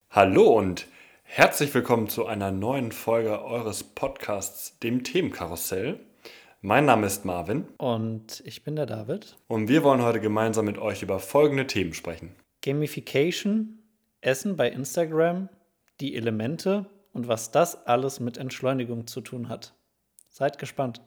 Hallo und herzlich willkommen zu einer neuen Folge eures Podcasts, dem Themenkarussell. Mein Name ist Marvin Und ich bin der David. und wir wollen heute gemeinsam mit euch über folgende Themen sprechen. Gamification, Essen bei Instagram, die Elemente und was das alles mit Entschleunigung zu tun hat. Seid gespannt.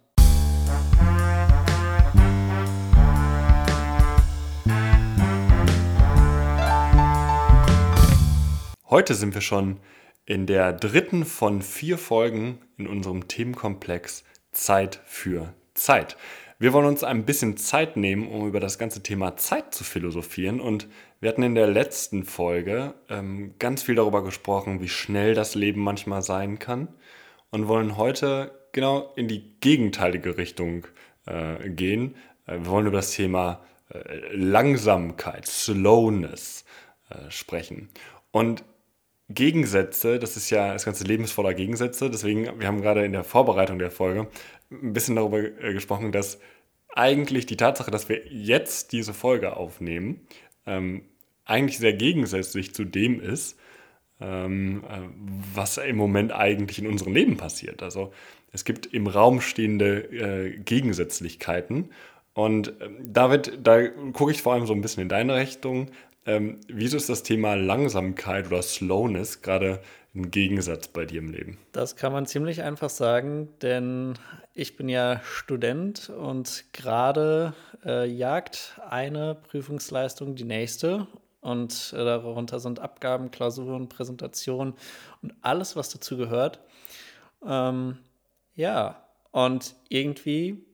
Heute sind wir schon in der dritten von 4 Folgen in unserem Themenkomplex Zeit für Zeit. Wir wollen uns ein bisschen Zeit nehmen, um über das ganze Thema Zeit zu philosophieren. Und wir hatten in der letzten Folge ganz viel darüber gesprochen, wie schnell das Leben manchmal sein kann. Und wollen heute genau in die gegenteilige Richtung gehen. Wir wollen über das Thema Langsamkeit, Slowness sprechen. Und Gegensätze, das ganze Leben ist voller Gegensätze, deswegen, wir haben gerade in der Vorbereitung der Folge ein bisschen darüber gesprochen, dass eigentlich die Tatsache, dass wir jetzt diese Folge aufnehmen, eigentlich sehr gegensätzlich zu dem ist, was im Moment eigentlich in unserem Leben passiert. Also es gibt im Raum stehende Gegensätzlichkeiten und da gucke ich vor allem so ein bisschen in deine Richtung. Wieso ist das Thema Langsamkeit oder Slowness gerade ein Gegensatz bei dir im Leben? Das kann man ziemlich einfach sagen, denn ich bin ja Student und gerade jagt eine Prüfungsleistung die nächste. Und darunter sind Abgaben, Klausuren, Präsentationen und alles, was dazu gehört. Ja, und irgendwie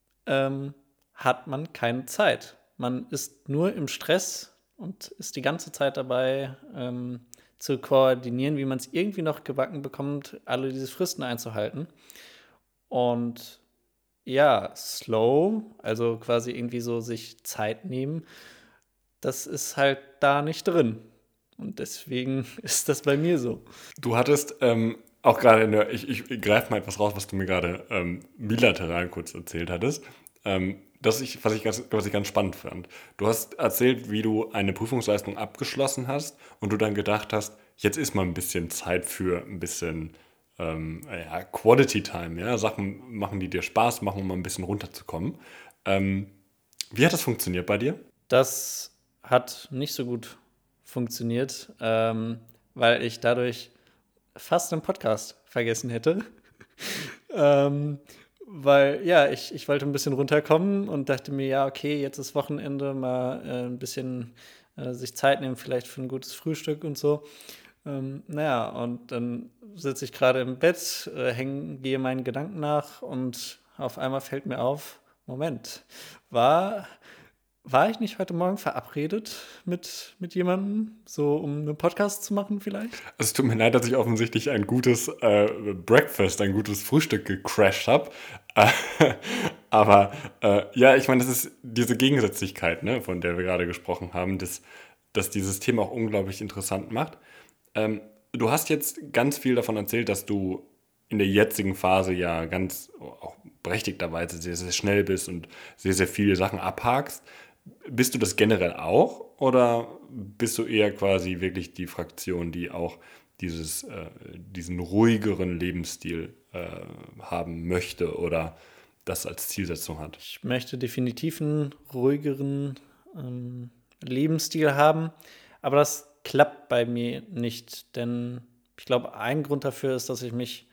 hat man keine Zeit. Man ist nur im Stress und ist die ganze Zeit dabei, zu koordinieren, wie man es irgendwie noch gebacken bekommt, alle diese Fristen einzuhalten. Und ja, slow, also quasi irgendwie so sich Zeit nehmen, das ist halt da nicht drin. Und deswegen ist das bei mir so. Du hattest auch gerade ich greife mal etwas raus, was du mir gerade bilateral kurz erzählt hattest, was ich ganz spannend fand. Du hast erzählt, wie du eine Prüfungsleistung abgeschlossen hast und du dann gedacht hast, jetzt ist mal ein bisschen Zeit für ein bisschen ja, Quality Time, ja, Sachen machen, die dir Spaß machen, um mal ein bisschen runterzukommen. Ähm, Wie hat das funktioniert bei dir? Das hat nicht so gut funktioniert, weil ich dadurch fast den Podcast vergessen hätte. ähm, Weil, ja, ich wollte ein bisschen runterkommen und dachte mir, ja, okay, jetzt ist Wochenende, mal ein bisschen sich Zeit nehmen, vielleicht für ein gutes Frühstück und so. Naja, und dann sitze ich gerade im Bett, gehe meinen Gedanken nach und auf einmal fällt mir auf, Moment, war, war ich nicht heute Morgen verabredet mit jemandem, so um einen Podcast zu machen vielleicht? Also es tut mir leid, dass ich offensichtlich ein gutes Breakfast, ein gutes Frühstück gecrashed habe. Äh, aber ja, ich meine, das ist diese Gegensätzlichkeit, ne, von der wir gerade gesprochen haben, dass dieses Thema auch unglaublich interessant macht. Du hast jetzt ganz viel davon erzählt, dass du in der jetzigen Phase ja ganz auch berechtigterweise sehr, sehr schnell bist und sehr, sehr viele Sachen abhakst. Bist du das generell auch oder bist du eher quasi wirklich die Fraktion, die auch diesen ruhigeren Lebensstil haben möchte oder das als Zielsetzung hat? Ich möchte definitiv einen ruhigeren Lebensstil haben, aber das klappt bei mir nicht, denn ich glaube, ein Grund dafür ist, dass ich mich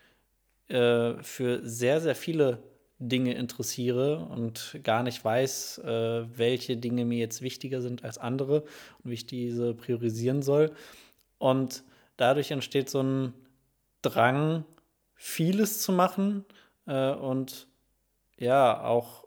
für sehr, sehr viele Dinge interessiere und gar nicht weiß, welche Dinge mir jetzt wichtiger sind als andere und wie ich diese priorisieren soll. Und dadurch entsteht so ein Drang, vieles zu machen und ja, auch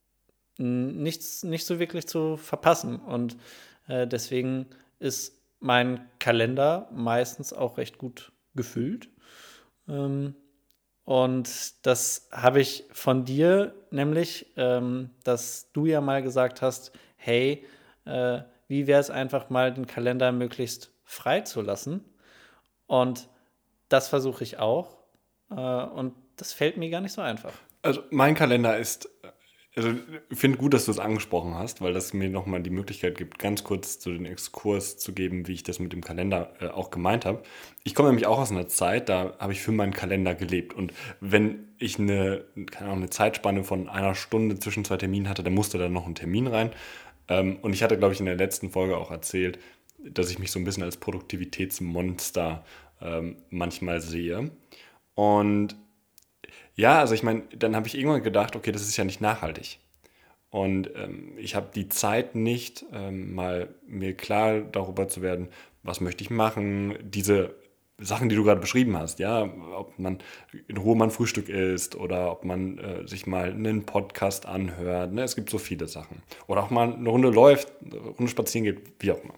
nicht so wirklich zu verpassen. Und deswegen ist mein Kalender meistens auch recht gut gefüllt. Ähm, und das habe ich von dir, nämlich, dass du ja mal gesagt hast, hey, wie wäre es einfach mal, den Kalender möglichst frei zu lassen? Und das versuche ich auch. Und das fällt mir gar nicht so einfach. Also mein Kalender ist Also ich finde gut, dass du es angesprochen hast, weil das mir nochmal die Möglichkeit gibt, ganz kurz zu den Exkurs zu geben, wie ich das mit dem Kalender auch gemeint habe. Ich komme nämlich auch aus einer Zeit, da habe ich für meinen Kalender gelebt. Und wenn ich keine Ahnung, eine Zeitspanne von einer Stunde zwischen zwei Terminen hatte, dann musste da noch ein Termin rein. Und ich hatte, glaube ich, in der letzten Folge auch erzählt, dass ich mich so ein bisschen als Produktivitätsmonster manchmal sehe. Und ja, also ich meine, dann habe ich irgendwann gedacht, okay, das ist ja nicht nachhaltig. Und ich habe die Zeit nicht, mal mir klar darüber zu werden, was möchte ich machen, diese Sachen, die du gerade beschrieben hast, ja, ob man in Ruhe mal ein Frühstück isst oder ob man sich mal einen Podcast anhört, ne? Es gibt so viele Sachen. Oder auch mal eine Runde läuft, eine Runde spazieren geht, wie auch immer.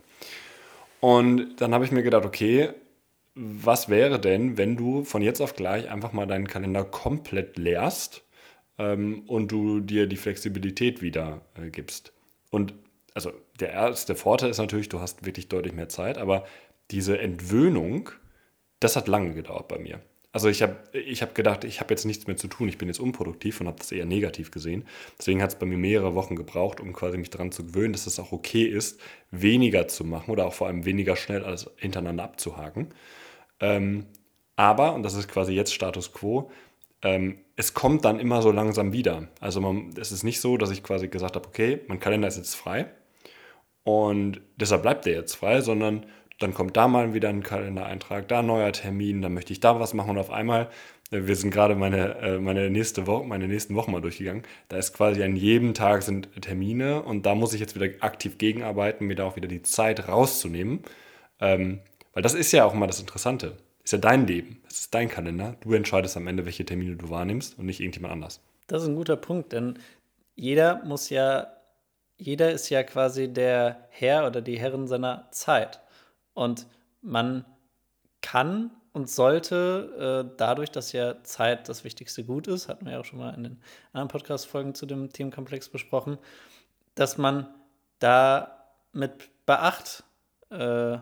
Und dann habe ich mir gedacht, okay, was wäre denn, wenn du von jetzt auf gleich einfach mal deinen Kalender komplett leerst und du dir die Flexibilität wieder gibst? Und also der erste Vorteil ist natürlich, du hast wirklich deutlich mehr Zeit, aber diese Entwöhnung, das hat lange gedauert bei mir. Also ich hab gedacht, ich habe jetzt nichts mehr zu tun, ich bin jetzt unproduktiv und habe das eher negativ gesehen. Deswegen hat es bei mir mehrere Wochen gebraucht, um quasi mich daran zu gewöhnen, dass es auch okay ist, weniger zu machen oder auch vor allem weniger schnell alles hintereinander abzuhaken. Ähm, aber, und das ist quasi jetzt Status quo, es kommt dann immer so langsam wieder. Also es ist nicht so, dass ich quasi gesagt habe, okay, mein Kalender ist jetzt frei und deshalb bleibt der jetzt frei, sondern dann kommt da mal wieder ein Kalendereintrag, da ein neuer Termin, dann möchte ich da was machen und auf einmal, wir sind gerade meine nächsten Wochen mal durchgegangen, da ist quasi an jedem Tag sind Termine und da muss ich jetzt wieder aktiv gegenarbeiten, mir da auch wieder die Zeit rauszunehmen. Weil das ist ja auch mal das Interessante. Ist ja dein Leben. Es ist dein Kalender. Du entscheidest am Ende, welche Termine du wahrnimmst und nicht irgendjemand anders. Das ist ein guter Punkt, denn jeder muss ja, jeder ist ja quasi der Herr oder die Herrin seiner Zeit. Und man kann und sollte dadurch, dass ja Zeit das wichtigste Gut ist, hatten wir ja auch schon mal in den anderen Podcast-Folgen zu dem Themenkomplex besprochen, dass man da mit Beacht äh,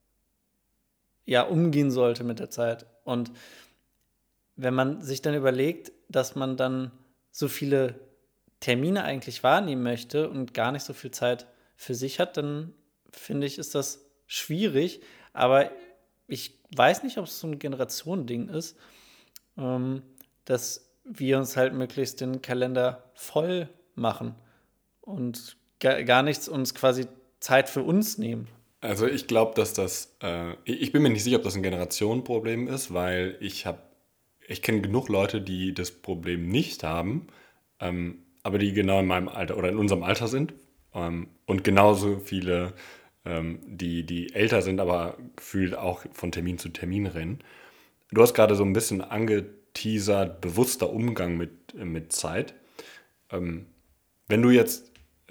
ja umgehen sollte mit der Zeit. Und wenn man sich dann überlegt, dass man dann so viele Termine eigentlich wahrnehmen möchte und gar nicht so viel Zeit für sich hat, dann finde ich, ist das schwierig. Aber ich weiß nicht, ob es so ein Generationending ist, ähm, dass wir uns halt möglichst den Kalender voll machen und gar nichts uns quasi Zeit für uns nehmen. Also ich glaube, dass ich bin mir nicht sicher, ob das ein Generationenproblem ist, weil ich kenne genug Leute, die das Problem nicht haben, aber die genau in meinem Alter oder in unserem Alter sind und genauso viele, die älter sind, aber gefühlt auch von Termin zu Termin rennen. Du hast gerade so ein bisschen angeteasert, bewusster Umgang mit Zeit. Wenn du jetzt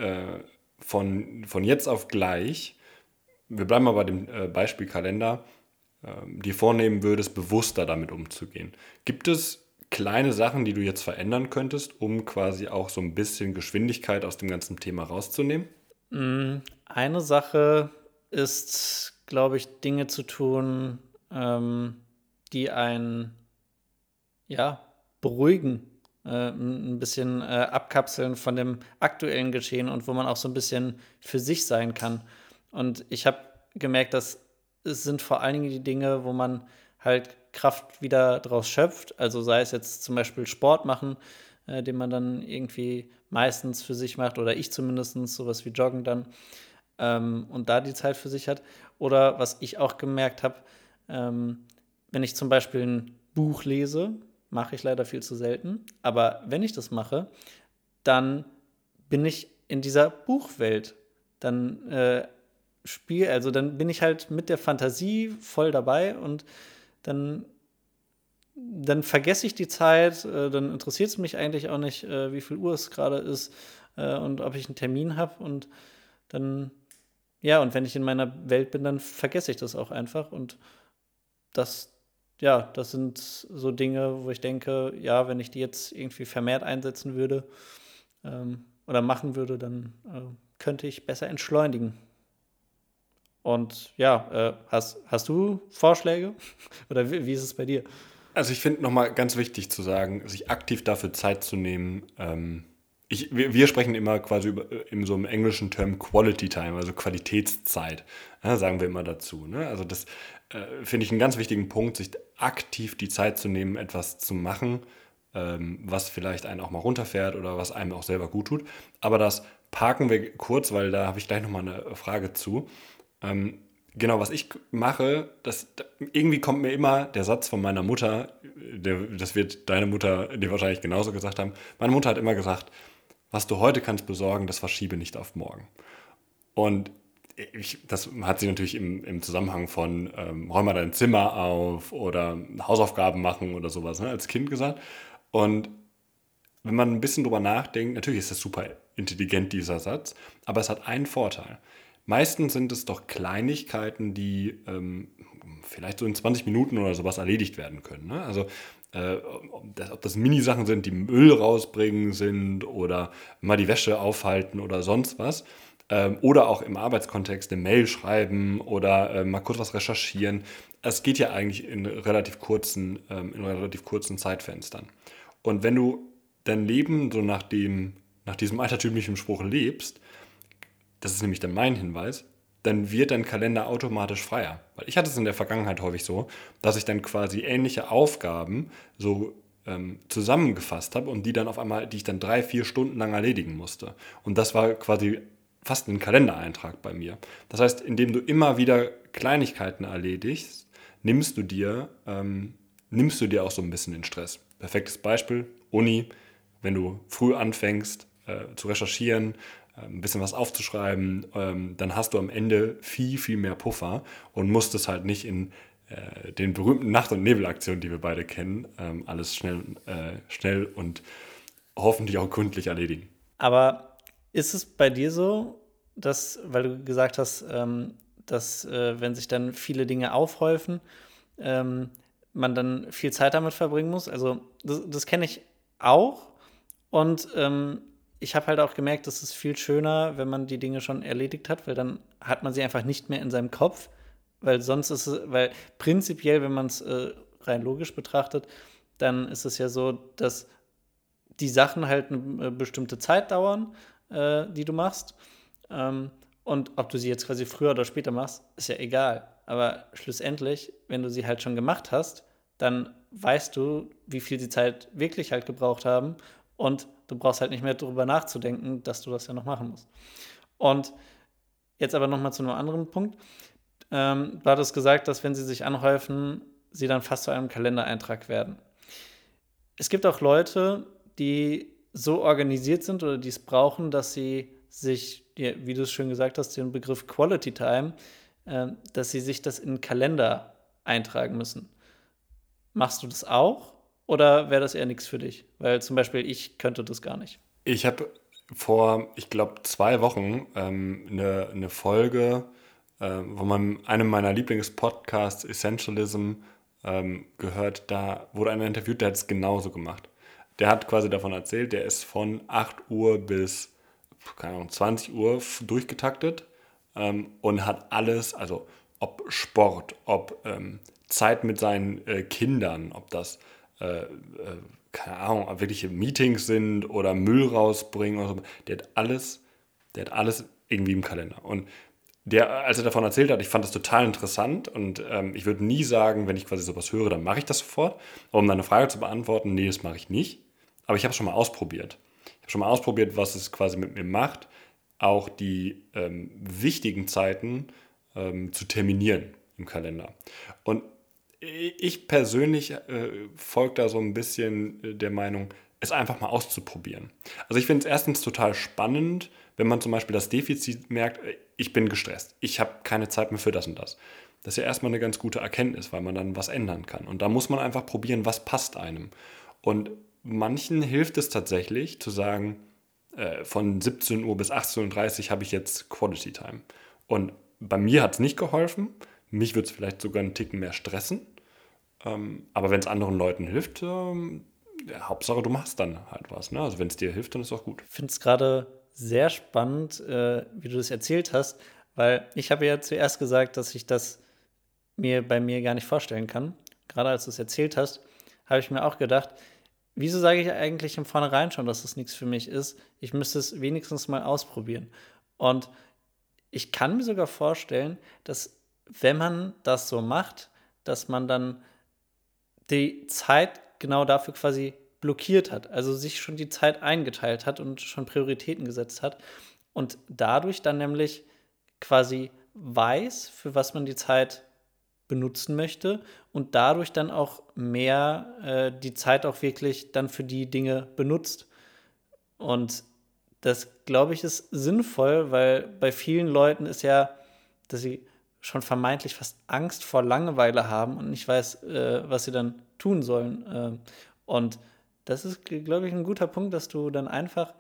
von jetzt auf gleich, wir bleiben mal bei dem Beispiel Kalender, dir vornehmen würdest, bewusster damit umzugehen. Gibt es kleine Sachen, die du jetzt verändern könntest, um quasi auch so ein bisschen Geschwindigkeit aus dem ganzen Thema rauszunehmen? Eine Sache ist, glaube ich, Dinge zu tun, die einen ja, beruhigen, ein bisschen abkapseln von dem aktuellen Geschehen und wo man auch so ein bisschen für sich sein kann. Und ich habe gemerkt, dass es sind vor allen Dingen die Dinge, wo man halt Kraft wieder draus schöpft. Also sei es jetzt zum Beispiel Sport machen, den man dann irgendwie meistens für sich macht, oder ich zumindest, sowas wie Joggen dann, und da die Zeit für sich hat. Oder was ich auch gemerkt habe, wenn ich zum Beispiel ein Buch lese, mache ich leider viel zu selten, aber wenn ich das mache, dann bin ich in dieser Buchwelt. Dann dann bin ich halt mit der Fantasie voll dabei und dann, dann vergesse ich die Zeit, dann interessiert es mich eigentlich auch nicht, wie viel Uhr es gerade ist und ob ich einen Termin habe und dann, ja, und wenn ich in meiner Welt bin, dann vergesse ich das auch einfach und das, ja, das sind so Dinge, wo ich denke, ja, wenn ich die jetzt irgendwie vermehrt einsetzen würde oder machen würde, dann könnte ich besser entschleunigen. Und ja, hast du Vorschläge? Oder wie ist es bei dir? Also ich finde nochmal ganz wichtig zu sagen, sich aktiv dafür Zeit zu nehmen, wir sprechen immer quasi in so einem englischen Term Quality Time, also Qualitätszeit, ja, sagen wir immer dazu. Ne? Also das finde ich einen ganz wichtigen Punkt, sich aktiv die Zeit zu nehmen, etwas zu machen, was vielleicht einen auch mal runterfährt oder was einem auch selber gut tut. Aber das parken wir kurz, weil da habe ich gleich nochmal eine Frage zu. Genau, was ich mache, irgendwie kommt mir immer der Satz von meiner Mutter, das wird deine Mutter dir wahrscheinlich genauso gesagt haben. Meine Mutter hat immer gesagt, was du heute kannst besorgen, das verschiebe nicht auf morgen. Und das hat sie natürlich im Zusammenhang von räum mal dein Zimmer auf oder Hausaufgaben machen oder sowas, ne, als Kind gesagt. Und wenn man ein bisschen drüber nachdenkt, natürlich ist das super intelligent, dieser Satz, aber es hat einen Vorteil. Meistens sind es doch Kleinigkeiten, die vielleicht so in 20 Minuten oder sowas erledigt werden können. Ne? Also ob das Minisachen sind, die Müll rausbringen sind oder mal die Wäsche aufhalten oder sonst was. Oder auch im Arbeitskontext eine Mail schreiben oder mal kurz was recherchieren. Es geht ja eigentlich in relativ kurzen Zeitfenstern. Und wenn du dein Leben so nach diesem altertümlichen Spruch lebst, das ist nämlich dann mein Hinweis, dann wird dein Kalender automatisch freier. Weil ich hatte es in der Vergangenheit häufig so, dass ich dann quasi ähnliche Aufgaben so zusammengefasst habe und die ich dann 3, 4 Stunden lang erledigen musste. Und das war quasi fast ein Kalendereintrag bei mir. Das heißt, indem du immer wieder Kleinigkeiten erledigst, nimmst du dir auch so ein bisschen den Stress. Perfektes Beispiel, Uni, wenn du früh anfängst zu recherchieren, ein bisschen was aufzuschreiben, dann hast du am Ende viel, viel mehr Puffer und musst es halt nicht in den berühmten Nacht- und Nebelaktionen, die wir beide kennen, alles schnell und hoffentlich auch gründlich erledigen. Aber ist es bei dir so, dass, weil du gesagt hast, dass wenn sich dann viele Dinge aufhäufen, ähm, man dann viel Zeit damit verbringen muss? Also das kenne ich auch. Und ich habe halt auch gemerkt, es ist viel schöner, wenn man die Dinge schon erledigt hat, weil dann hat man sie einfach nicht mehr in seinem Kopf. Weil prinzipiell, wenn man es rein logisch betrachtet, dann ist es ja so, dass die Sachen halt eine bestimmte Zeit dauern, die du machst. Und ob du sie jetzt quasi früher oder später machst, ist ja egal. Aber schlussendlich, wenn du sie halt schon gemacht hast, dann weißt du, wie viel die Zeit wirklich halt gebraucht haben. Und du brauchst halt nicht mehr darüber nachzudenken, dass du das ja noch machen musst. Und jetzt aber nochmal zu einem anderen Punkt. Du hattest gesagt, dass wenn sie sich anhäufen, sie dann fast zu einem Kalendereintrag werden. Es gibt auch Leute, die so organisiert sind oder die es brauchen, dass sie sich, ja, wie du es schön gesagt hast, den Begriff Quality Time, dass sie sich das in den Kalender eintragen müssen. Machst du das auch oder wäre das eher nichts für dich? Weil zum Beispiel ich könnte das gar nicht. Ich habe vor, ich glaube, 2 Wochen eine Folge, wo man einem meiner Lieblingspodcasts, Essentialism, gehört. Da wurde einer interviewt, der hat es genauso gemacht. Der hat quasi davon erzählt, der ist von 8 Uhr bis, keine Ahnung, 20 Uhr durchgetaktet und hat alles, also ob Sport, ob Zeit mit seinen Kindern, ob das keine Ahnung, ob wirkliche Meetings sind oder Müll rausbringen oder so. Der hat alles irgendwie im Kalender. Und als er davon erzählt hat, ich fand das total interessant und ich würde nie sagen, wenn ich quasi sowas höre, dann mache ich das sofort. Aber um deine Frage zu beantworten, nee, das mache ich nicht. Aber ich habe es schon mal ausprobiert. Ich habe schon mal ausprobiert, was es quasi mit mir macht, auch die wichtigen Zeiten zu terminieren im Kalender. Und ich persönlich folge da so ein bisschen der Meinung, es einfach mal auszuprobieren. Also ich finde es erstens total spannend, wenn man zum Beispiel das Defizit merkt, ich bin gestresst, ich habe keine Zeit mehr für das und das. Das ist ja erstmal eine ganz gute Erkenntnis, weil man dann was ändern kann. Und da muss man einfach probieren, was passt einem. Und manchen hilft es tatsächlich zu sagen, von 17 Uhr bis 18:30 Uhr habe ich jetzt Quality Time. Und bei mir hat es nicht geholfen. Mich würde es vielleicht sogar einen Ticken mehr stressen. Aber wenn es anderen Leuten hilft, ja, Hauptsache du machst dann halt was. Ne? Also wenn es dir hilft, dann ist auch gut. Ich finde es gerade sehr spannend, wie du das erzählt hast, weil ich habe ja zuerst gesagt, dass ich das mir bei mir gar nicht vorstellen kann. Gerade als du es erzählt hast, habe ich mir auch gedacht, wieso sage ich eigentlich im Vornherein schon, dass es nichts für mich ist? Ich müsste es wenigstens mal ausprobieren. Und ich kann mir sogar vorstellen, dass wenn man das so macht, dass man dann die Zeit genau dafür quasi blockiert hat, also sich schon die Zeit eingeteilt hat und schon Prioritäten gesetzt hat und dadurch dann nämlich quasi weiß, für was man die Zeit benutzen möchte und dadurch dann auch mehr die Zeit auch wirklich dann für die Dinge benutzt. Und das, glaube ich, ist sinnvoll, weil bei vielen Leuten ist ja, dass sie schon vermeintlich fast Angst vor Langeweile haben und nicht weiß, was sie dann tun sollen. Und das ist, glaube ich, ein guter Punkt, dass du dann einfach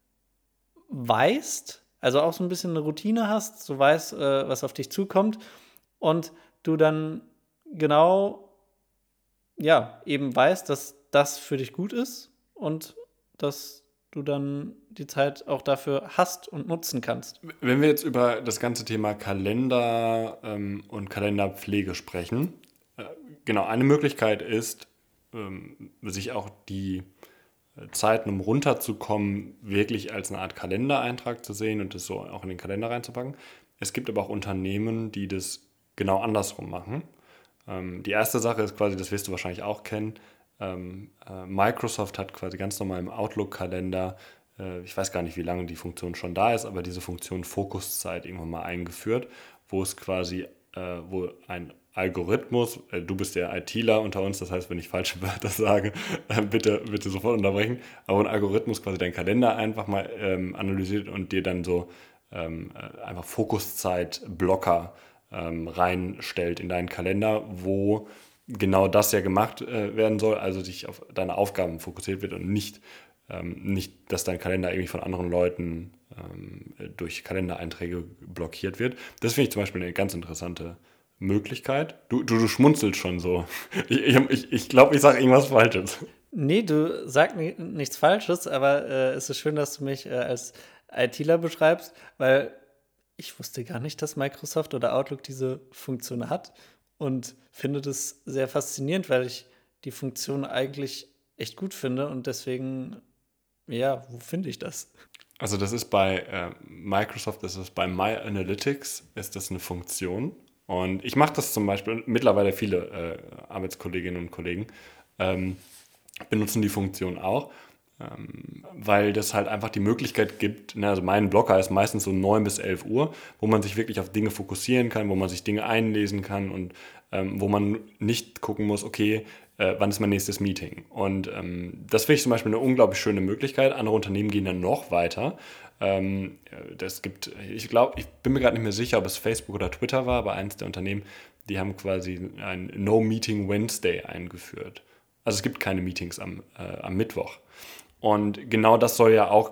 weißt, also auch so ein bisschen eine Routine hast, so weißt, was auf dich zukommt und du dann genau, ja, eben weißt, dass das für dich gut ist und dass du dann die Zeit auch dafür hast und nutzen kannst. Wenn wir jetzt über das ganze Thema Kalender und Kalenderpflege sprechen, genau, eine Möglichkeit ist, sich auch die Zeiten, um runterzukommen, wirklich als eine Art Kalendereintrag zu sehen und das so auch in den Kalender reinzupacken. Es gibt aber auch Unternehmen, die das genau andersrum machen. Die erste Sache ist quasi, das wirst du wahrscheinlich auch kennen, Microsoft hat quasi ganz normal im Outlook-Kalender, ich weiß gar nicht, wie lange die Funktion schon da ist, aber diese Funktion Fokuszeit irgendwann mal eingeführt, wo es quasi, wo ein Algorithmus, du bist der ITler unter uns, das heißt, wenn ich falsche Wörter sage, bitte sofort unterbrechen, aber ein Algorithmus quasi deinen Kalender einfach mal analysiert und dir dann so einfach Fokuszeit-Blocker reinstellt in deinen Kalender, wo genau das ja gemacht werden soll, also sich auf deine Aufgaben fokussiert wird und nicht, dass dein Kalender irgendwie von anderen Leuten durch Kalendereinträge blockiert wird. Das finde ich zum Beispiel eine ganz interessante Möglichkeit. Du schmunzelst schon so. Ich glaube, ich sage irgendwas Falsches. Nee, du sagst nichts Falsches, aber es ist schön, dass du mich als ITler beschreibst, weil ich wusste gar nicht, dass Microsoft oder Outlook diese Funktion hat und finde das sehr faszinierend, weil ich die Funktion eigentlich echt gut finde und deswegen, ja, wo finde ich das? Also das ist bei Microsoft, das ist bei My Analytics, ist das eine Funktion. Und ich mache das zum Beispiel, mittlerweile viele Arbeitskolleginnen und Kollegen benutzen die Funktion auch, weil das halt einfach die Möglichkeit gibt, ne, also mein Blocker ist meistens so 9 bis 11 Uhr, wo man sich wirklich auf Dinge fokussieren kann, wo man sich Dinge einlesen kann und wo man nicht gucken muss, okay, wann ist mein nächstes Meeting? Und das finde ich zum Beispiel eine unglaublich schöne Möglichkeit. Andere Unternehmen gehen dann noch weiter. Das gibt, ich glaube, ich bin mir gerade nicht mehr sicher, ob es Facebook oder Twitter war, aber eins der Unternehmen, die haben quasi ein No Meeting Wednesday eingeführt. Also es gibt keine Meetings am Mittwoch. Und genau das soll ja auch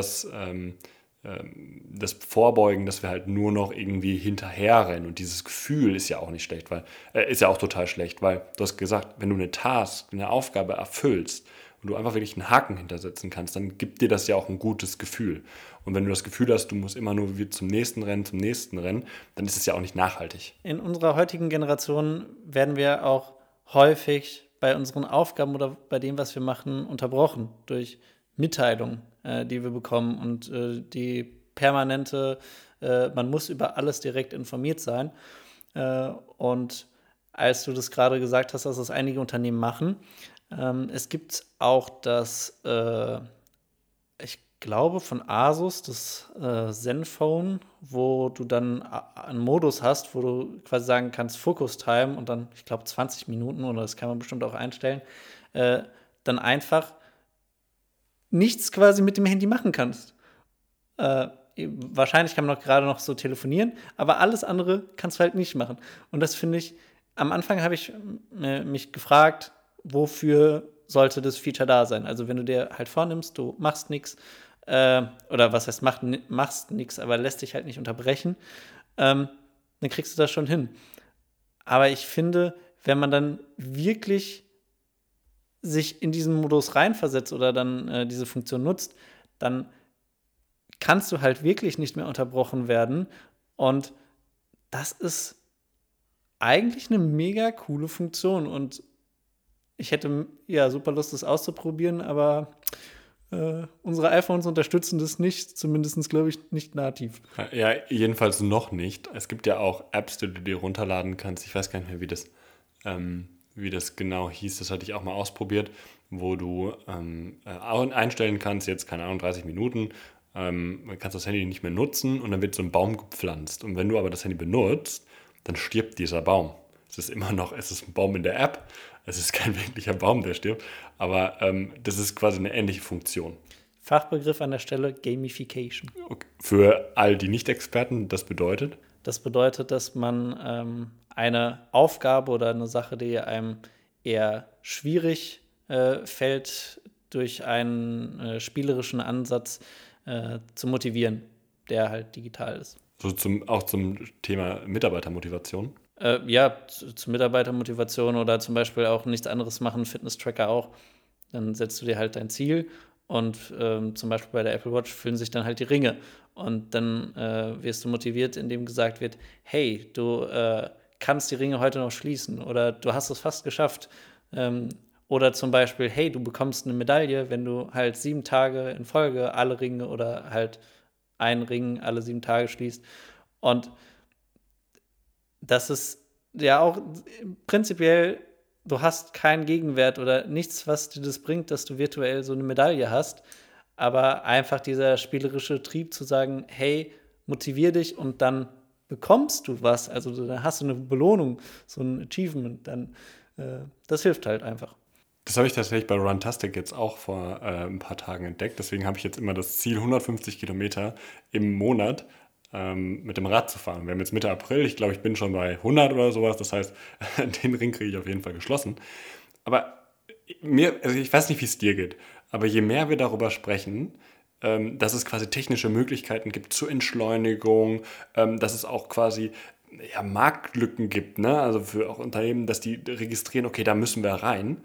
das Vorbeugen, dass wir halt nur noch irgendwie hinterherrennen. Und dieses Gefühl ist ja auch nicht schlecht, weil ist ja auch total schlecht, weil du hast gesagt, wenn du eine Aufgabe erfüllst und du einfach wirklich einen Haken hintersetzen kannst, dann gibt dir das ja auch ein gutes Gefühl. Und wenn du das Gefühl hast, du musst immer nur wieder zum nächsten rennen, dann ist es ja auch nicht nachhaltig. In unserer heutigen Generation werden wir auch häufig bei unseren Aufgaben oder bei dem, was wir machen, unterbrochen durch Mitteilungen, die wir bekommen und die permanente, man muss über alles direkt informiert sein. Und als du das gerade gesagt hast, dass das einige Unternehmen machen, es gibt auch das, ich glaube von Asus, das Zenfone, wo du dann einen Modus hast, wo du quasi sagen kannst, Focus Time und dann, ich glaube, 20 Minuten, oder das kann man bestimmt auch einstellen, dann einfach nichts quasi mit dem Handy machen kannst. Wahrscheinlich kann man auch gerade noch so telefonieren, aber alles andere kannst du halt nicht machen. Und das finde ich, am Anfang habe ich mich gefragt, wofür sollte das Feature da sein? Also wenn du dir halt vornimmst, du machst nichts, oder was heißt machst nichts, aber lässt dich halt nicht unterbrechen, dann kriegst du das schon hin. Aber ich finde, wenn man dann wirklich sich in diesen Modus reinversetzt oder dann diese Funktion nutzt, dann kannst du halt wirklich nicht mehr unterbrochen werden. Und das ist eigentlich eine mega coole Funktion. Und ich hätte ja super Lust, das auszuprobieren, aber unsere iPhones unterstützen das nicht, zumindest glaube ich nicht nativ. Ja, jedenfalls noch nicht. Es gibt ja auch Apps, die du dir runterladen kannst. Ich weiß gar nicht mehr, wie das genau hieß. Das hatte ich auch mal ausprobiert, wo du einstellen kannst, jetzt keine Ahnung, 30 Minuten. Man kann das Handy nicht mehr nutzen und dann wird so ein Baum gepflanzt. Und wenn du aber das Handy benutzt, dann stirbt dieser Baum. Es ist ein Baum in der App. Es ist kein wirklicher Baum, der stirbt. Aber das ist quasi eine ähnliche Funktion. Fachbegriff an der Stelle Gamification. Okay. Für all die Nicht-Experten, das bedeutet? Das bedeutet, dass man eine Aufgabe oder eine Sache, die einem eher schwierig fällt, durch einen spielerischen Ansatz zu motivieren, der halt digital ist. So auch zum Thema Mitarbeitermotivation. Ja, zu Mitarbeitermotivation oder zum Beispiel auch nichts anderes machen, Fitness-Tracker auch. Dann setzt du dir halt dein Ziel und zum Beispiel bei der Apple Watch füllen sich dann halt die Ringe. Und dann wirst du motiviert, indem gesagt wird, hey, du kannst die Ringe heute noch schließen oder du hast es fast geschafft. Oder zum Beispiel, hey, du bekommst eine Medaille, wenn du halt 7 Tage in Folge alle Ringe oder halt einen Ring alle 7 Tage schließt. Und das ist ja auch prinzipiell, du hast keinen Gegenwert oder nichts, was dir das bringt, dass du virtuell so eine Medaille hast. Aber einfach dieser spielerische Trieb zu sagen, hey, motivier dich und dann bekommst du was, also dann hast du eine Belohnung, so ein Achievement, dann das hilft halt einfach. Das habe ich tatsächlich bei Runtastic jetzt auch vor ein paar Tagen entdeckt. Deswegen habe ich jetzt immer das Ziel, 150 Kilometer im Monat mit dem Rad zu fahren. Wir haben jetzt Mitte April. Ich glaube, ich bin schon bei 100 oder sowas. Das heißt, den Ring kriege ich auf jeden Fall geschlossen. Aber also ich weiß nicht, wie es dir geht, aber je mehr wir darüber sprechen, dass es quasi technische Möglichkeiten gibt zur Entschleunigung, dass es auch quasi ja, Marktlücken gibt, ne? Also für auch Unternehmen, dass die registrieren, okay, da müssen wir rein.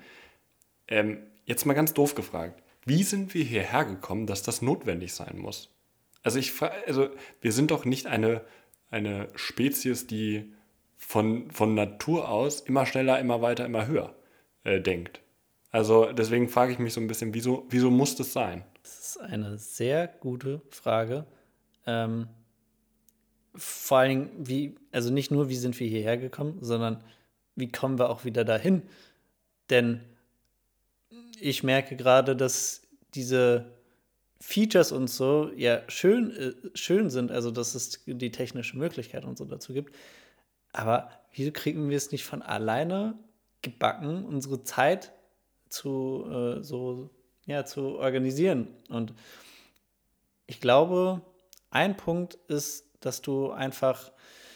Jetzt mal ganz doof gefragt, wie sind wir hierher gekommen, dass das notwendig sein muss? Also wir sind doch nicht eine Spezies, die von Natur aus immer schneller, immer weiter, immer höher denkt. Also deswegen frage ich mich so ein bisschen, wieso muss das sein? Das ist eine sehr gute Frage. Vor allem, also nicht nur, wie sind wir hierher gekommen, sondern wie kommen wir auch wieder dahin? Denn ich merke gerade, dass diese Features und so ja schön sind, also dass es die technische Möglichkeit und so dazu gibt. Aber wieso kriegen wir es nicht von alleine gebacken, unsere Zeit zu organisieren? Und ich glaube, ein Punkt ist, dass du einfach,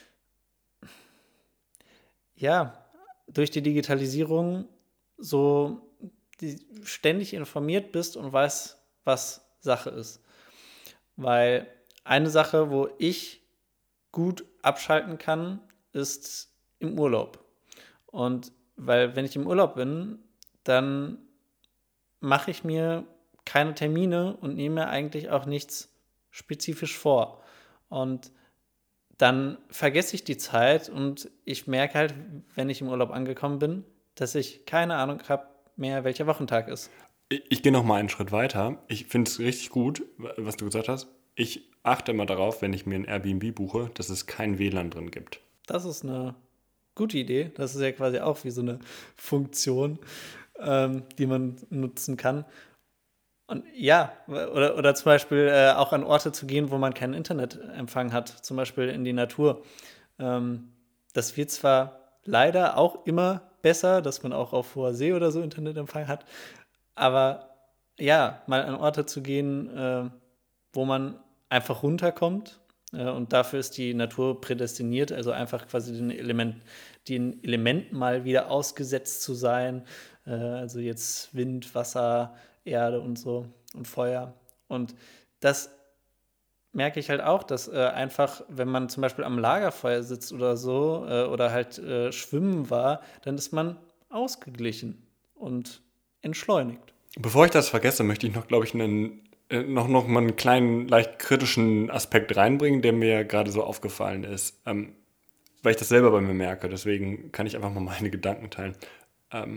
ja, durch die Digitalisierung so ständig informiert bist und weißt, was Sache ist. Weil eine Sache, wo ich gut abschalten kann, ist im Urlaub. Und weil wenn ich im Urlaub bin, dann mache ich mir keine Termine und nehme mir eigentlich auch nichts spezifisch vor. Und dann vergesse ich die Zeit und ich merke halt, wenn ich im Urlaub angekommen bin, dass ich keine Ahnung habe mehr, welcher Wochentag ist. Ich gehe noch mal einen Schritt weiter. Ich finde es richtig gut, was du gesagt hast. Ich achte immer darauf, wenn ich mir ein Airbnb buche, dass es kein WLAN drin gibt. Das ist eine gute Idee. Das ist ja quasi auch wie so eine Funktion, die man nutzen kann. Und ja, oder zum Beispiel auch an Orte zu gehen, wo man keinen Internetempfang hat, zum Beispiel in die Natur. Das wird zwar leider auch immer besser, dass man auch auf hoher See oder so Internetempfang hat, aber ja, mal an Orte zu gehen, wo man einfach runterkommt. Und dafür ist die Natur prädestiniert, also einfach quasi den Elementen mal wieder ausgesetzt zu sein. Also jetzt Wind, Wasser, Erde und so und Feuer. Und das merke ich halt auch, dass einfach, wenn man zum Beispiel am Lagerfeuer sitzt oder so oder halt schwimmen war, dann ist man ausgeglichen und entschleunigt. Bevor ich das vergesse, möchte ich noch, glaube ich, noch mal einen kleinen, leicht kritischen Aspekt reinbringen, der mir gerade so aufgefallen ist. Weil ich das selber bei mir merke, deswegen kann ich einfach mal meine Gedanken teilen.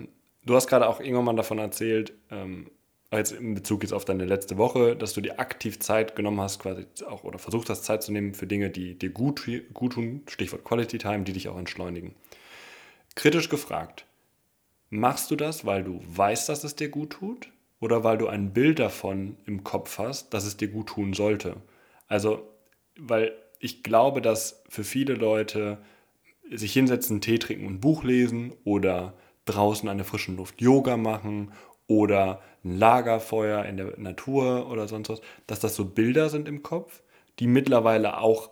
Du hast gerade auch irgendwann mal davon erzählt, jetzt in Bezug jetzt auf deine letzte Woche, dass du dir aktiv Zeit genommen hast, quasi auch oder versucht hast, Zeit zu nehmen für Dinge, die dir gut tun, Stichwort Quality Time, die dich auch entschleunigen. Kritisch gefragt, machst du das, weil du weißt, dass es dir gut tut? Oder weil du ein Bild davon im Kopf hast, dass es dir gut tun sollte? Also, weil ich glaube, dass für viele Leute sich hinsetzen, Tee trinken und ein Buch lesen oder draußen an der frischen Luft Yoga machen oder ein Lagerfeuer in der Natur oder sonst was, dass das so Bilder sind im Kopf, die mittlerweile auch,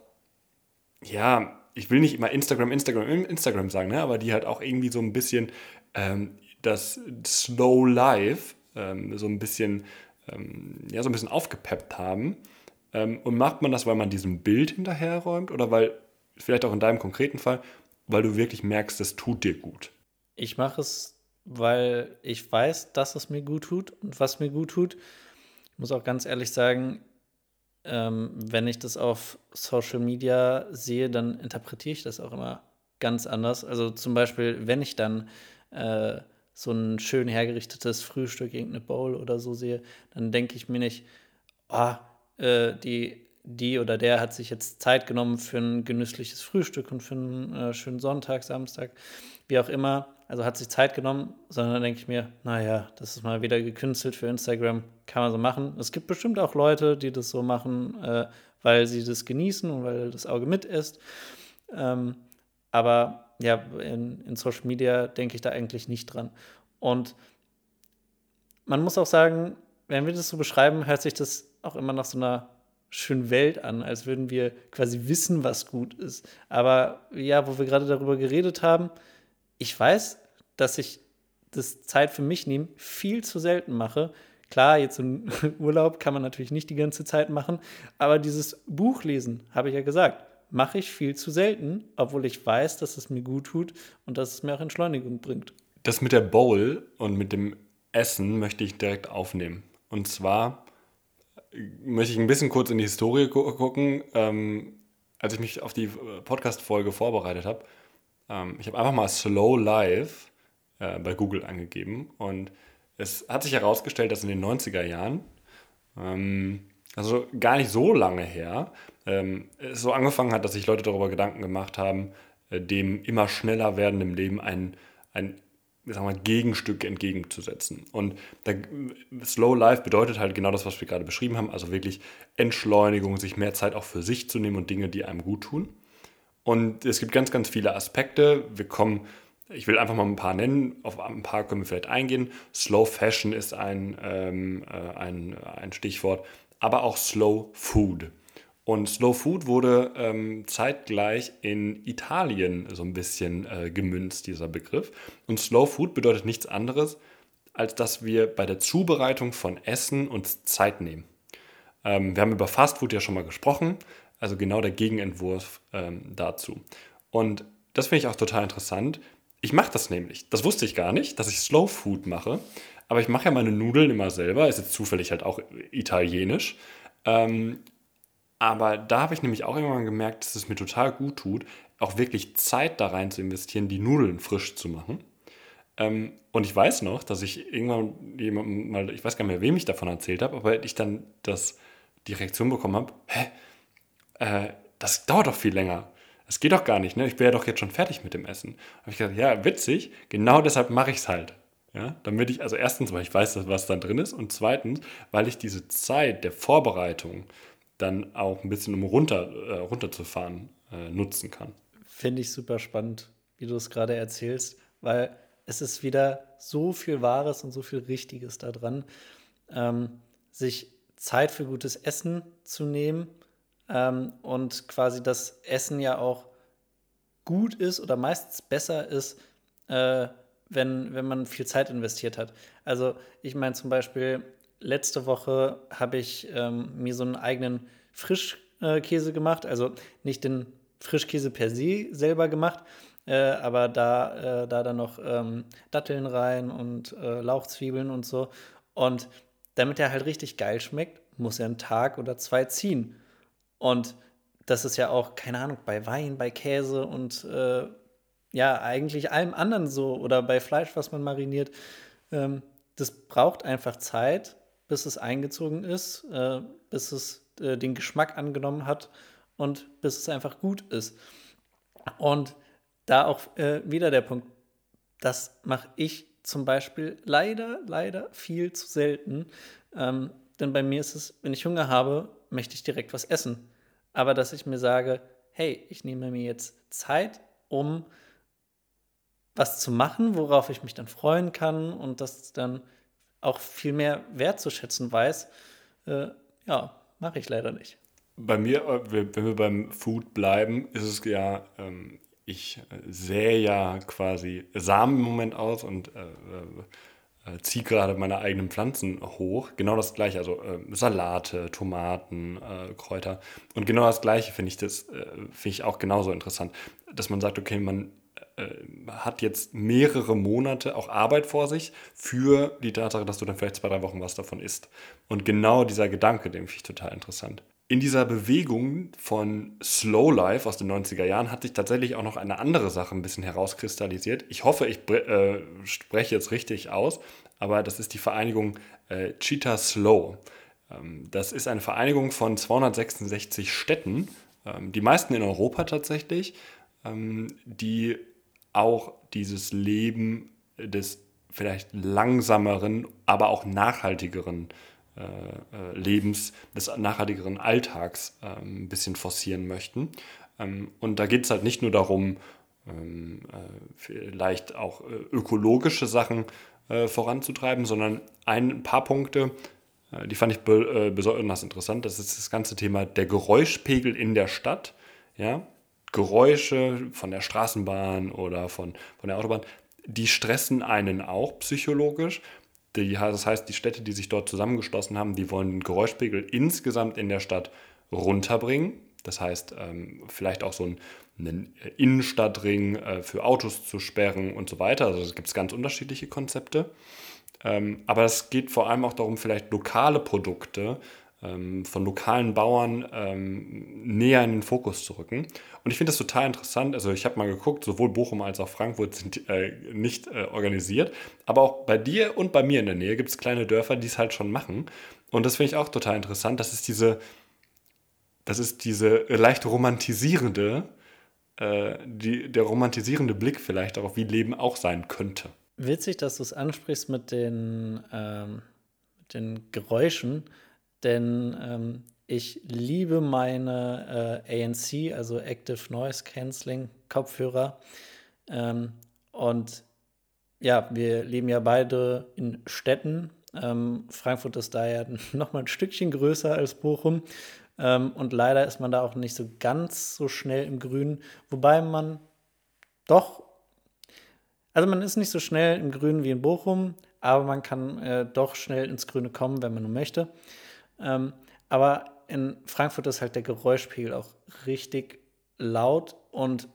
ja, ich will nicht immer Instagram sagen, ne, aber die halt auch irgendwie so ein bisschen das Slow Life so ein bisschen, ja, so ein bisschen aufgepeppt haben. Und macht man das, weil man diesem Bild hinterherräumt oder weil, vielleicht auch in deinem konkreten Fall, weil du wirklich merkst, es tut dir gut? Ich mache es, weil ich weiß, dass es mir gut tut und was mir gut tut. Ich muss auch ganz ehrlich sagen, wenn ich das auf Social Media sehe, dann interpretiere ich das auch immer ganz anders. Also zum Beispiel, wenn ich dann äh, so ein schön hergerichtetes Frühstück, irgendeine Bowl oder so sehe, dann denke ich mir nicht, ah, die oder der hat sich jetzt Zeit genommen für ein genüssliches Frühstück und für einen schönen Sonntag, Samstag, wie auch immer. Also hat sich Zeit genommen, sondern dann denke ich mir, naja, das ist mal wieder gekünstelt für Instagram, kann man so machen. Es gibt bestimmt auch Leute, die das so machen, weil sie das genießen und weil das Auge mit ist. Ähm, aber ja, in Social Media denke ich da eigentlich nicht dran. Und man muss auch sagen, wenn wir das so beschreiben, hört sich das auch immer nach so einer schönen Welt an, als würden wir quasi wissen, was gut ist. Aber ja, wo wir gerade darüber geredet haben, ich weiß, dass ich das Zeit für mich nehmen viel zu selten mache. Klar, jetzt im Urlaub kann man natürlich nicht die ganze Zeit machen, aber dieses Buchlesen, habe ich ja gesagt, mache ich viel zu selten, obwohl ich weiß, dass es mir gut tut und dass es mir auch Entschleunigung bringt. Das mit der Bowl und mit dem Essen möchte ich direkt aufnehmen. Und zwar möchte ich ein bisschen kurz in die Historie gucken. Als ich mich auf die Podcast-Folge vorbereitet habe, ich habe einfach mal Slow Life bei Google angegeben und es hat sich herausgestellt, dass in den 90er Jahren, also gar nicht so lange her, es so angefangen hat, dass sich Leute darüber Gedanken gemacht haben, dem immer schneller werdenden Leben ein ich sag mal, Gegenstück entgegenzusetzen. Und Slow Life bedeutet halt genau das, was wir gerade beschrieben haben, also wirklich Entschleunigung, sich mehr Zeit auch für sich zu nehmen und Dinge, die einem gut tun. Und es gibt ganz, ganz viele Aspekte. Ich will einfach mal ein paar nennen, auf ein paar können wir vielleicht eingehen. Slow Fashion ist ein Stichwort, aber auch Slow Food. Und Slow Food wurde zeitgleich in Italien so ein bisschen gemünzt, dieser Begriff. Und Slow Food bedeutet nichts anderes, als dass wir bei der Zubereitung von Essen uns Zeit nehmen. Wir haben über Fast Food ja schon mal gesprochen, also genau der Gegenentwurf dazu. Und das finde ich auch total interessant. Ich mache das nämlich. Das wusste ich gar nicht, dass ich Slow Food mache. Aber ich mache ja meine Nudeln immer selber. Ist jetzt zufällig halt auch italienisch. Ähm, aber da habe ich nämlich auch irgendwann gemerkt, dass es mir total gut tut, auch wirklich Zeit da rein zu investieren, die Nudeln frisch zu machen. Und ich weiß noch, dass ich irgendwann jemandem mal, ich weiß gar nicht mehr, wem ich davon erzählt habe, aber ich dann die Reaktion bekommen habe, das dauert doch viel länger. Das geht doch gar nicht, ne? Ich wäre doch jetzt schon fertig mit dem Essen. Habe ich gesagt, ja, witzig, genau deshalb mache ich es halt. Ja, damit ich, also erstens, weil ich weiß, was dann drin ist und zweitens, weil ich diese Zeit der Vorbereitung dann auch ein bisschen, um runterzufahren, nutzen kann. Finde ich super spannend, wie du es gerade erzählst, weil es ist wieder so viel Wahres und so viel Richtiges da dran, sich Zeit für gutes Essen zu nehmen und quasi das Essen ja auch gut ist oder meistens besser ist, äh, wenn man viel Zeit investiert hat. Also ich meine zum Beispiel, letzte Woche habe ich mir so einen eigenen Frischkäse gemacht, also nicht den Frischkäse per se selber gemacht, aber da dann noch Datteln rein und Lauchzwiebeln und so. Und damit er halt richtig geil schmeckt, muss er einen Tag oder zwei ziehen. Und das ist ja auch, keine Ahnung, bei Wein, bei Käse und ja, eigentlich allem anderen so oder bei Fleisch, was man mariniert. Das braucht einfach Zeit, bis es eingezogen ist, bis es den Geschmack angenommen hat und bis es einfach gut ist. Und da auch wieder der Punkt, das mache ich zum Beispiel leider viel zu selten. Denn bei mir ist es, wenn ich Hunger habe, möchte ich direkt was essen. Aber dass ich mir sage, hey, ich nehme mir jetzt Zeit, um was zu machen, worauf ich mich dann freuen kann und das dann auch viel mehr wertzuschätzen weiß, äh, ja, mache ich leider nicht. Bei mir, wenn wir beim Food bleiben, ist es ja, ich sähe ja quasi Samen im Moment aus und ziehe gerade meine eigenen Pflanzen hoch. Genau das gleiche, also Salate, Tomaten, Kräuter. Und genau das gleiche finde ich auch genauso interessant, dass man sagt, okay, man hat jetzt mehrere Monate auch Arbeit vor sich für die Tatsache, dass du dann vielleicht 2, 3 Wochen was davon isst. Und genau dieser Gedanke, den finde ich total interessant. In dieser Bewegung von Slow Life aus den 90er Jahren hat sich tatsächlich auch noch eine andere Sache ein bisschen herauskristallisiert. Ich hoffe, ich spreche jetzt richtig aus, aber das ist die Vereinigung Cheetah Slow. Das ist eine Vereinigung von 266 Städten, die meisten in Europa tatsächlich, die auch dieses Leben des vielleicht langsameren, aber auch nachhaltigeren Lebens, des nachhaltigeren Alltags ein bisschen forcieren möchten. Und da geht es halt nicht nur darum, vielleicht auch ökologische Sachen voranzutreiben, sondern ein paar Punkte, die fand ich besonders interessant. Das ist das ganze Thema der Geräuschpegel in der Stadt. Ja? Geräusche von der Straßenbahn oder von der Autobahn, die stressen einen auch psychologisch. Das heißt, die Städte, die sich dort zusammengeschlossen haben, die wollen den Geräuschpegel insgesamt in der Stadt runterbringen. Das heißt, vielleicht auch so einen Innenstadtring für Autos zu sperren und so weiter. Also es gibt ganz unterschiedliche Konzepte. Aber es geht vor allem auch darum, vielleicht lokale Produkte von lokalen Bauern näher in den Fokus zu rücken. Und ich finde das total interessant. Also ich habe mal geguckt, sowohl Bochum als auch Frankfurt sind nicht organisiert. Aber auch bei dir und bei mir in der Nähe gibt es kleine Dörfer, die es halt schon machen. Und das finde ich auch total interessant. Das ist diese leicht romantisierende, der romantisierende Blick vielleicht darauf, wie Leben auch sein könnte. Witzig, dass du es ansprichst mit den Geräuschen, denn ich liebe meine ANC, also Active Noise Cancelling Kopfhörer. Und ja, wir leben ja beide in Städten. Frankfurt ist da ja noch mal ein Stückchen größer als Bochum. Und leider ist man da auch nicht so ganz so schnell im Grünen, wobei man doch, also man ist nicht so schnell im Grünen wie in Bochum, aber man kann doch schnell ins Grüne kommen, wenn man nur möchte. Aber in Frankfurt ist halt der Geräuschpegel auch richtig laut und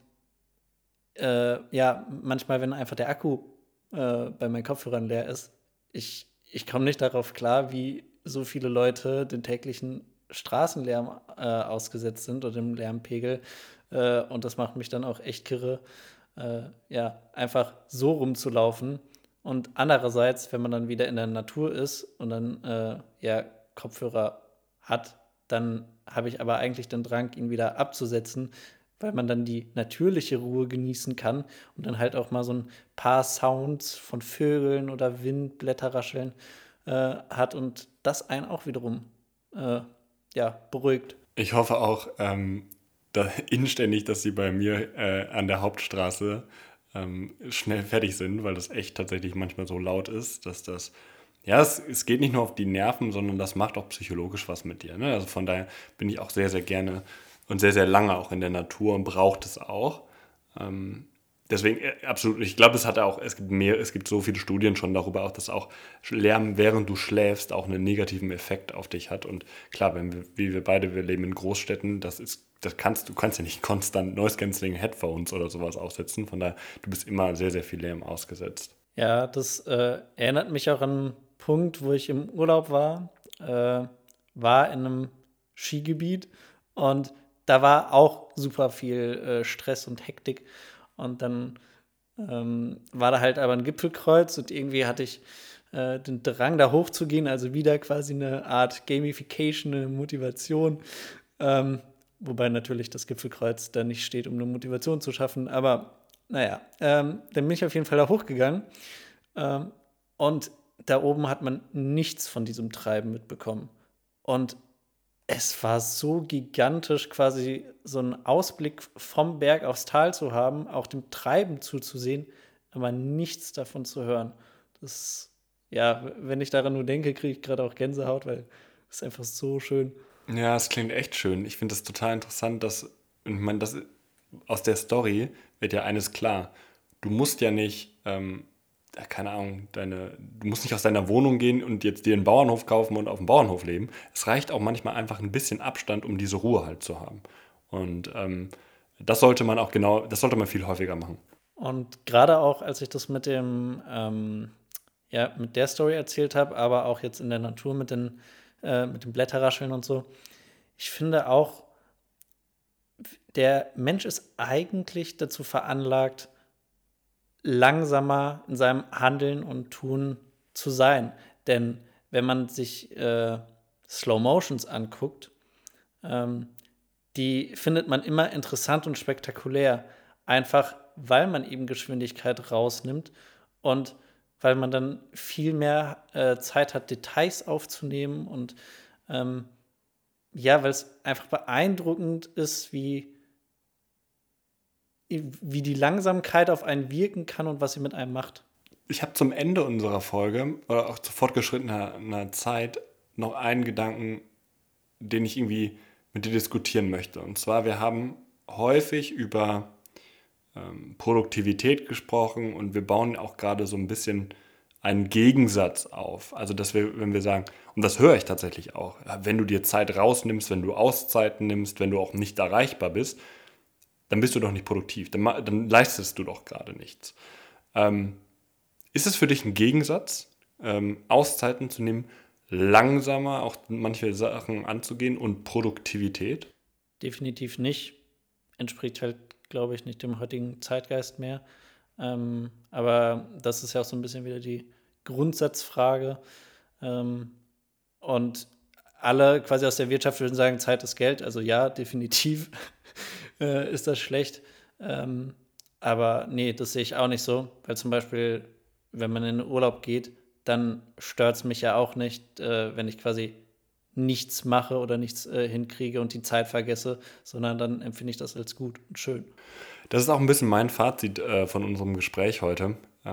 ja, manchmal, wenn einfach der Akku bei meinen Kopfhörern leer ist, ich komme nicht darauf klar, wie so viele Leute den täglichen Straßenlärm ausgesetzt sind oder dem Lärmpegel. Und das macht mich dann auch echt kirre, ja, einfach so rumzulaufen. Und andererseits, wenn man dann wieder in der Natur ist und dann ja, Kopfhörer hat, dann habe ich aber eigentlich den Drang, ihn wieder abzusetzen, weil man dann die natürliche Ruhe genießen kann und dann halt auch mal so ein paar Sounds von Vögeln oder Wind, Blätter rascheln hat und das einen auch wiederum äh, ja, beruhigt. Ich hoffe auch inständig, dass sie bei mir an der Hauptstraße schnell fertig sind, weil das echt tatsächlich manchmal so laut ist, dass das, ja, es geht nicht nur auf die Nerven, sondern das macht auch psychologisch was mit dir. Ne? Also von daher bin ich auch sehr, sehr gerne und sehr, sehr lange auch in der Natur und braucht es auch. Deswegen absolut, ich glaube, es gibt so viele Studien schon darüber auch, dass auch Lärm, während du schläfst, auch einen negativen Effekt auf dich hat. Und klar, wie wir beide, wir leben in Großstädten, du kannst ja nicht konstant Noise Cancelling Headphones oder sowas aufsetzen. Von daher, du bist immer sehr, sehr viel Lärm ausgesetzt. Ja, das erinnert mich auch an einen Punkt, wo ich im Urlaub war in einem Skigebiet und da war auch super viel Stress und Hektik. Und dann war da halt aber ein Gipfelkreuz und irgendwie hatte ich den Drang, da hochzugehen, also wieder quasi eine Art Gamification, eine Motivation. Wobei natürlich das Gipfelkreuz da nicht steht, um eine Motivation zu schaffen. Aber naja, dann bin ich auf jeden Fall da hochgegangen. Und da oben hat man nichts von diesem Treiben mitbekommen. Und es war so gigantisch, quasi so einen Ausblick vom Berg aufs Tal zu haben, auch dem Treiben zuzusehen, aber nichts davon zu hören. Das, ja, wenn ich daran nur denke, kriege ich gerade auch Gänsehaut, weil es ist einfach so schön. Ja, es klingt echt schön. Ich finde das total interessant, ich meine, aus der Story wird ja eines klar. Du musst ja nicht, ja, keine Ahnung, du musst nicht aus deiner Wohnung gehen und jetzt dir einen Bauernhof kaufen und auf dem Bauernhof leben. Es reicht auch manchmal einfach ein bisschen Abstand, um diese Ruhe halt zu haben. Und das sollte man viel häufiger machen. Und gerade auch, als ich das ja, mit der Story erzählt habe, aber auch jetzt in der Natur mit den Blätterrascheln und so, ich finde auch, der Mensch ist eigentlich dazu veranlagt, langsamer in seinem Handeln und Tun zu sein. Denn wenn man sich Slow Motions anguckt, ähm, die findet man immer interessant und spektakulär. Einfach weil man eben Geschwindigkeit rausnimmt und weil man dann viel mehr Zeit hat, Details aufzunehmen und ähm, ja, weil es einfach beeindruckend ist, wie die Langsamkeit auf einen wirken kann und was sie mit einem macht. Ich habe zum Ende unserer Folge oder auch zu fortgeschrittener Zeit noch einen Gedanken, den ich irgendwie mit dir diskutieren möchte. Und zwar, wir haben häufig über Produktivität gesprochen und wir bauen auch gerade so ein bisschen einen Gegensatz auf. Also, wenn wir sagen, und das höre ich tatsächlich auch, ja, wenn du dir Zeit rausnimmst, wenn du Auszeiten nimmst, wenn du auch nicht erreichbar bist, dann bist du doch nicht produktiv, dann leistest du doch gerade nichts. Ist es für dich ein Gegensatz, Auszeiten zu nehmen, langsamer auch manche Sachen anzugehen und Produktivität? Definitiv nicht. Entspricht halt, glaube ich, nicht dem heutigen Zeitgeist mehr. Aber das ist ja auch so ein bisschen wieder die Grundsatzfrage. Ähm, und alle quasi aus der Wirtschaft würden sagen, Zeit ist Geld. Also ja, definitiv ist das schlecht. Ähm, aber nee, das sehe ich auch nicht so. Weil zum Beispiel, wenn man in den Urlaub geht, dann stört es mich ja auch nicht, wenn ich quasi nichts mache oder nichts hinkriege und die Zeit vergesse, sondern dann empfinde ich das als gut und schön. Das ist auch ein bisschen mein Fazit von unserem Gespräch heute,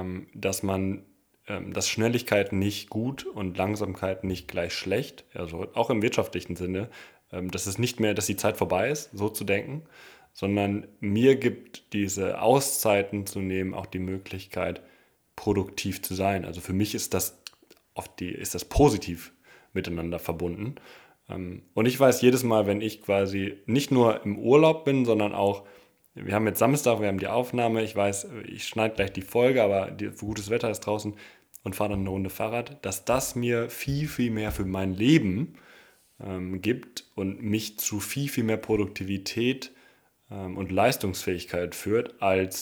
dass Schnelligkeit nicht gut und Langsamkeit nicht gleich schlecht, also auch im wirtschaftlichen Sinne, dass es nicht mehr, dass die Zeit vorbei ist, so zu denken, sondern mir gibt diese Auszeiten zu nehmen auch die Möglichkeit, produktiv zu sein. Also für mich ist das positiv miteinander verbunden. Und ich weiß jedes Mal, wenn ich quasi nicht nur im Urlaub bin, sondern auch, wir haben jetzt Samstag, wir haben die Aufnahme, ich weiß, ich schneide gleich die Folge, aber gutes Wetter ist draußen und fahre dann eine Runde Fahrrad, dass das mir viel, viel mehr für mein Leben gibt und mich zu viel, viel mehr Produktivität und Leistungsfähigkeit führt,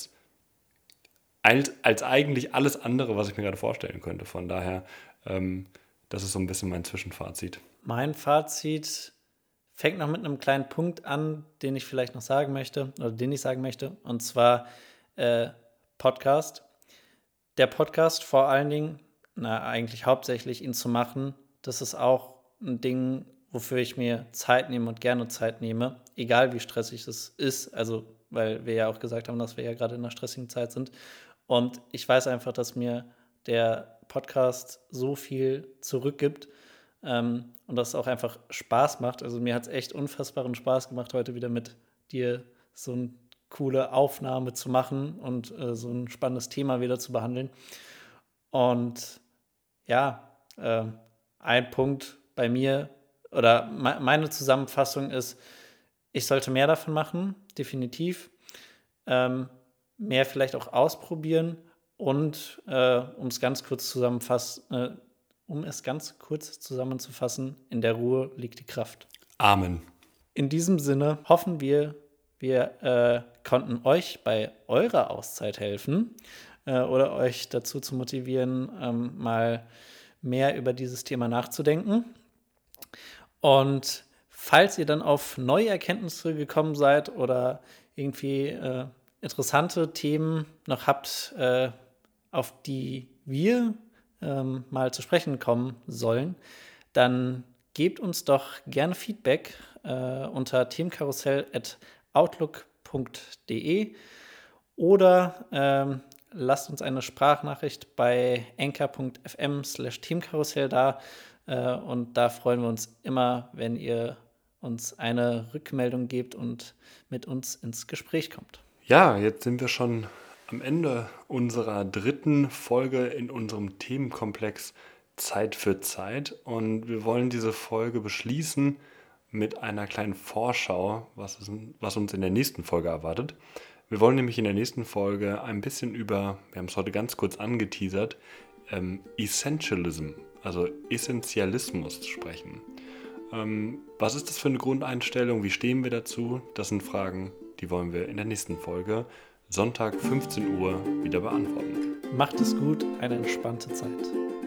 als eigentlich alles andere, was ich mir gerade vorstellen könnte. Von daher, das ist so ein bisschen mein Zwischenfazit. Mein Fazit fängt noch mit einem kleinen Punkt an, den ich vielleicht noch sagen möchte, oder den ich sagen möchte, und zwar äh, Podcast. Der Podcast vor allen Dingen, eigentlich hauptsächlich ihn zu machen, das ist auch ein Ding, wofür ich mir Zeit nehme und gerne Zeit nehme, egal wie stressig es ist. Also, weil wir ja auch gesagt haben, dass wir ja gerade in einer stressigen Zeit sind. Und ich weiß einfach, dass mir der Podcast so viel zurückgibt und dass es auch einfach Spaß macht. Also mir hat es echt unfassbaren Spaß gemacht, heute wieder mit dir so eine coole Aufnahme zu machen und so ein spannendes Thema wieder zu behandeln. Und ja, ein Punkt bei mir oder meine Zusammenfassung ist, ich sollte mehr davon machen, definitiv. Ähm, mehr vielleicht auch ausprobieren und um es ganz kurz zusammenzufassen, in der Ruhe liegt die Kraft. Amen. In diesem Sinne hoffen wir wir konnten euch bei eurer Auszeit helfen oder euch dazu zu motivieren, mal mehr über dieses Thema nachzudenken. Und falls ihr dann auf neue Erkenntnisse gekommen seid oder irgendwie interessante Themen noch habt, auf die wir mal zu sprechen kommen sollen, dann gebt uns doch gerne Feedback unter themenkarussell@outlook.de oder lasst uns eine Sprachnachricht bei anchor.fm/themenkarussell da. Und da freuen wir uns immer, wenn ihr uns eine Rückmeldung gebt und mit uns ins Gespräch kommt. Ja, jetzt sind wir schon am Ende unserer 3. Folge in unserem Themenkomplex Zeit für Zeit. Und wir wollen diese Folge beschließen mit einer kleinen Vorschau, was uns in der nächsten Folge erwartet. Wir wollen nämlich in der nächsten Folge ein bisschen über, wir haben es heute ganz kurz angeteasert, Essentialism, also Essentialismus sprechen. Was ist das für eine Grundeinstellung? Wie stehen wir dazu? Das sind Fragen, die wollen wir in der nächsten Folge, Sonntag 15 Uhr, wieder beantworten. Macht es gut, eine entspannte Zeit.